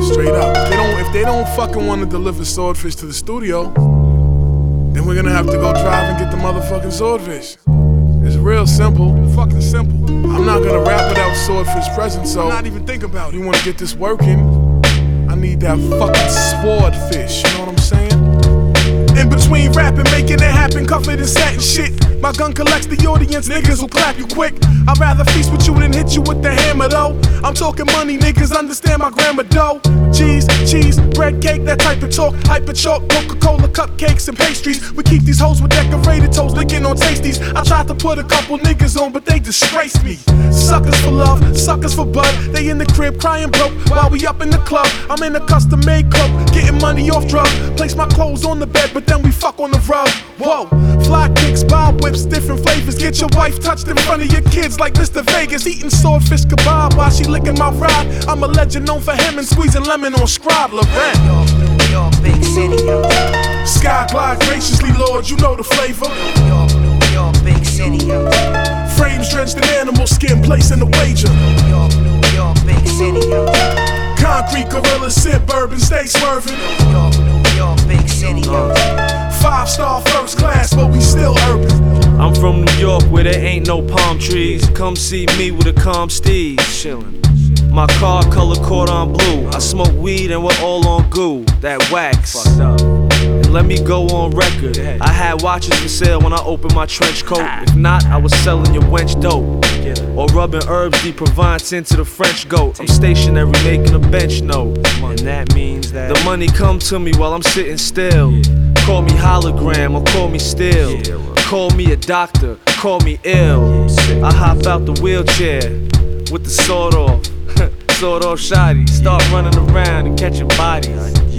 Straight up. If they don't fucking want to deliver Swordfish to the studio, then we're gonna have to go drive and get the motherfucking Swordfish. It's real simple, fucking simple. I'm not gonna rap without Swordfish present, so not even think about it. You wanna get this working, I need that fucking Swordfish, you know what I'm saying? In between rapping, making it happen, covered in satin shit. My gun collects the audience, niggas will clap you quick. I'd rather feast with you than hit you with the hammer though. I'm talking money, niggas understand my grammar though. Cheese, bread cake, that type of talk. Hyper chalk, Coca-Cola, cupcakes and pastries. We keep these hoes with decorated toes, licking on tasties. I tried to put a couple niggas on, but they disgraced me. Suckers for love, suckers for bud. They in the crib crying broke while we up in the club. I'm in a custom-made cloak, getting money off drugs. Place my clothes on the bed, but then we fuck on the rug. Whoa, fly kicks, bob whips, different flavors. Get your wife touched in front of your kids like Mr. Vegas. Eating Swordfish kebab while she licking my ride. I'm a legend known for him and squeezing lemon on Scribe LeBron. New York, big city. Sky glide graciously, Lord, you know the flavor. New York, big city. Frames drenched in animal skin, placing the wager. New York, big city. Concrete gorillas sip bourbon, stay swerving. New York, big city. 5-star first class, but we still urban. I'm from New York where there ain't no palm trees. Come see me with a calm steed, chillin'. My car color cordon blue. I smoke weed and we're all on goo. That wax. And let me go on record. I had watches for sale when I opened my trench coat. If not, I was selling your wench dope. Or rubbing herbs de Provence into the French goat. I'm stationary making a bench note. And that means that the money come to me while I'm sitting still. Call me hologram or call me still. Call me a doctor, call me ill. I hop out the wheelchair with the sword off. Sword off shotty, start running around and catching bodies.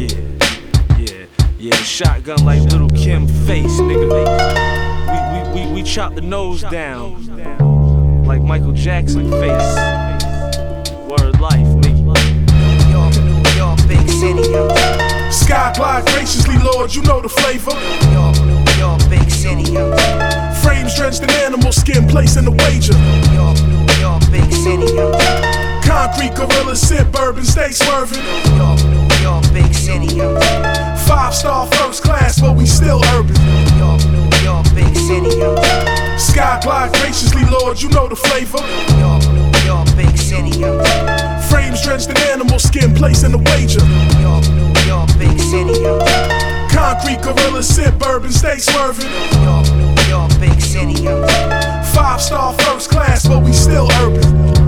Yeah, shotgun like Little Kim face, nigga. We chop the nose down like Michael Jackson face. Word life, nigga. New York, big city. Sky glide graciously, Lord, you know the flavor. New York, big city. Frames drenched in animal skin, placing the wager. New York, big city. Concrete gorillas sip bourbon, stay swerving. New York, big city. 5-star first class, but we still urban. New York, big city. Sky glide graciously, Lord, you know the flavor. New York, big city. Frames drenched in animal skin, placing the wager. New York, big city. Concrete gorillas sip bourbon, stay swerving. New York, big city. 5-star first class, but we still urban.